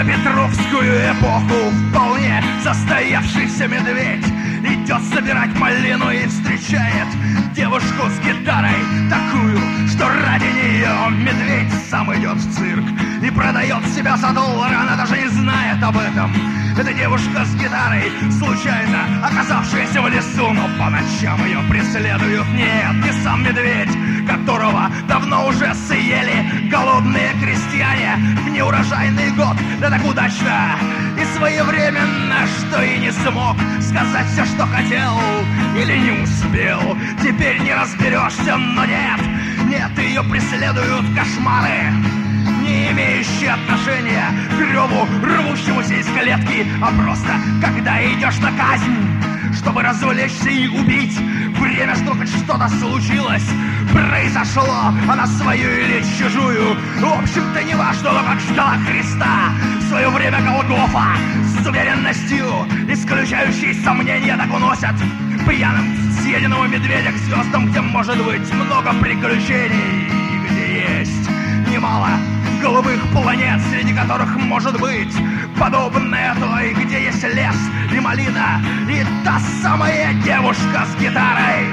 допетровскую эпоху вполне состоявшийся медведь идет собирать малину и встречает девушку с гитарой такую, что ради нее медведь сам идет в цирк и продает себя за $1, она даже не знает об этом. Эта девушка с гитарой, случайно оказавшаяся в лесу, но по ночам ее преследуют. Нет, не сам медведь, которого давно уже съели голодные крестьяне в неурожайный год, да так удачно и своевременно, что и не смог сказать все, что хотел, или не успел. Теперь не разберешься, но нет, ее преследуют кошмары, не имеющие отношения к реву, рвущемуся из клетки, а просто когда идешь на казнь, чтобы развлечься и убить. Время, что хоть что-то случилось, произошло, она свою или чужую, в общем-то не важно, но как ждала Христа в свое время Голгофа, с уверенностью, исключающей сомнения, так уносят пьяным съеденного медведя к звездам, где может быть много приключений, где есть немало голубых планет, среди которых может быть подобная той, где есть лес и малина, и та самая девушка с гитарой.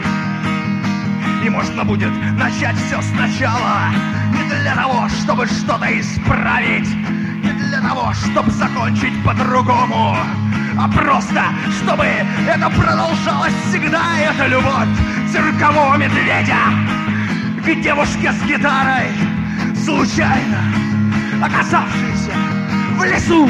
И можно будет начать все сначала, не для того, чтобы что-то исправить, не для того, чтобы закончить по-другому, а просто, чтобы это продолжалось всегда, эта любовь циркового медведя к девушке с гитарой, случайно оказавшийся в лесу.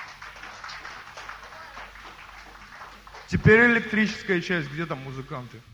Теперь электрическая часть, где там музыканты?